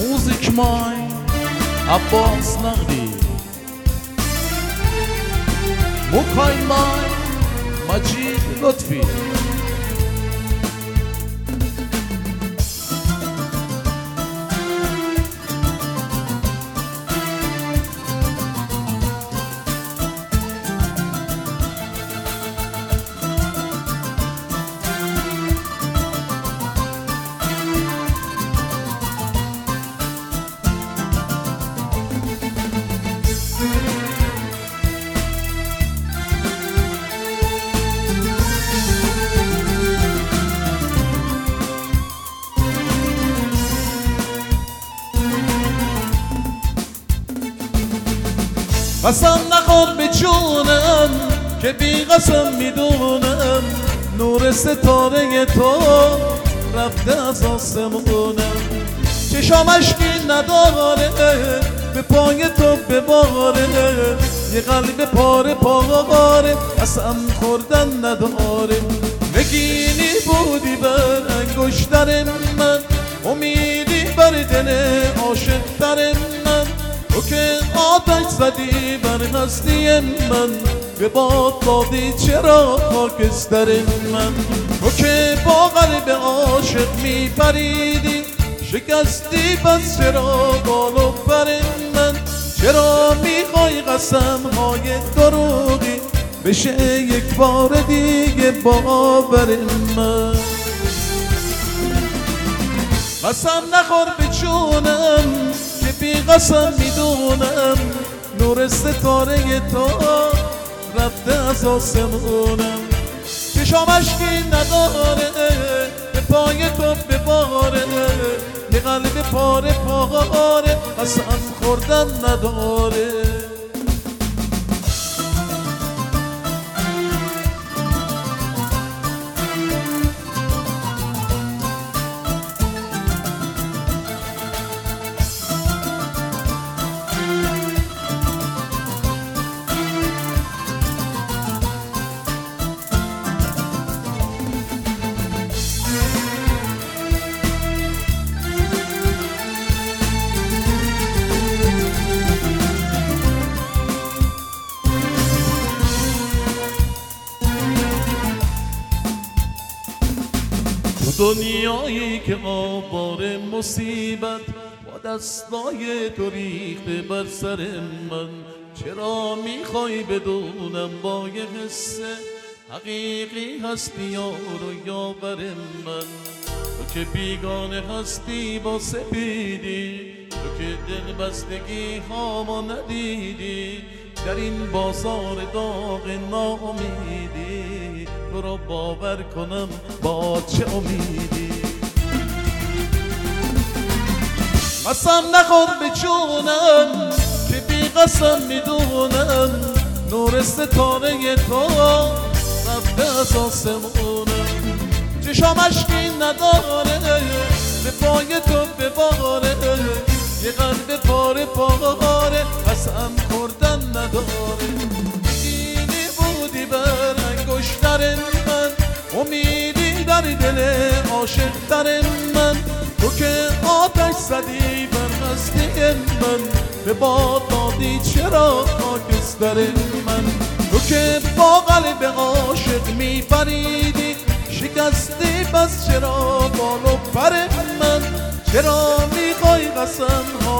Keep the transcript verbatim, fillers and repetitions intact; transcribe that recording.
موزیک مای عباس نقدی، موکای مای مجید لطفی. قسم نخور به جونم که بی قسم میدونم نور ستاره تو رفته از آسمونم. چشام اشکی نداره به پای تو بباره، یه قلب پاره پاره قسم خوردن نداره. نگینی بودی بر انگشتر من، امیدی بر دل عاشق تر من. تو که آتش زدی بر هستی من، به باد دادی چرا خاکستر من. تو که با قلب عاشق میپریدی، شکستی پس چرا بال و پر من. چرا میخوای قسم های دروغی بشه یک بار دیگه باور من. قسم نخور به جونم که بی قسم میدونم نور ستاره تو رفته از آسمونم. چشام اشکی نداره به پای تو بباره، یه قلب پاره پاره قسم خوردن نداره. دنیایی که آوار مصیبت با دستای تو ریخته بر سر من. چرا میخوای بدونم با یه حسه حقیقی هستی یار و یاور من. تو که بیگانه هستی با سپیدی، تو که دل بستگی هامو ندیدی. در این بازار داغ ناامیدی، تو را باور کنم با چه امیدی. قسم نخور به جونم که بی قسم میدونم نور ستاره تو رفته از آسمونم. چشام اشکی نداره به پای تو بباره، یه قلب پاره پاره قسم خوردن نداره. نگینی بودی بر انگشتر من، امیدی در دل عاشق تر من. تو که آتش زدی بر هستی من، به باد دادی چرا خاکستر من. تو که با قلب عاشق میپریدی، شکستی پس چرا بال و پر من. چرا میخوای قسم